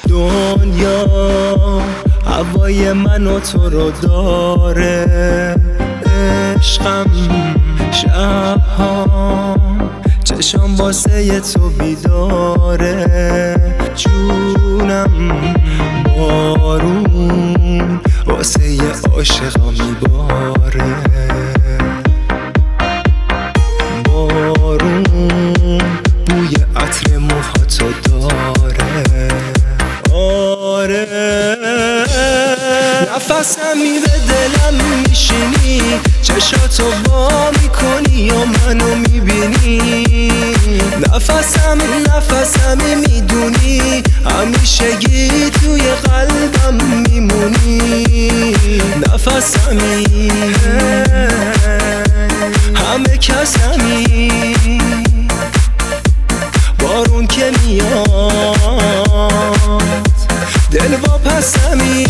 دنیا هوای من و تو رو داره، عشقم شبها چشم واسه تو بیداره، جونم بارون واسه عاشقا میباره، بارون بوی عطر موهاتو داره. آره نفسم میره دلم میشینی، چشاتو وا میکنی یا منو میبینی، نفسم میدونی همیشگی توی قلبم میمونی، نفسمی همه کسمی، بارون که میاد دل واپسمی.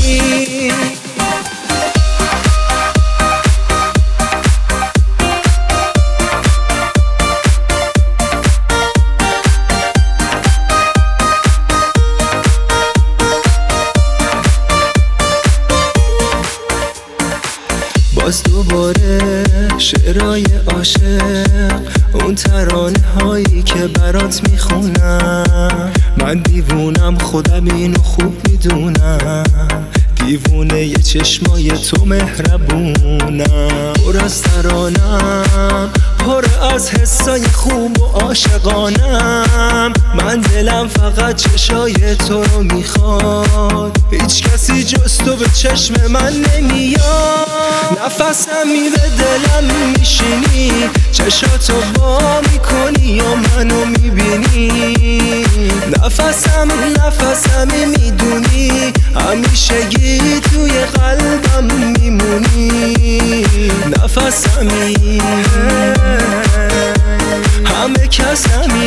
باز دوباره شعرهای عاشق، اون ترانه هایی که برات میخونم، من دیوونم خودم اینو خوب میدونم، دیوونه یه چشمای تو مهربونم، پر از ترانم پر از حسای خوب و عاشقانم، من دلم فقط چشای تو رو میخواد، هیچ کسی جز تو به چشم من نمیاد، نفسم میره دلم میشینی، چشاتو وا میکنی یا منو میبینی، نفسم میدونی همیشگی توی قلبم میمونی، نفسمی همه کسمی.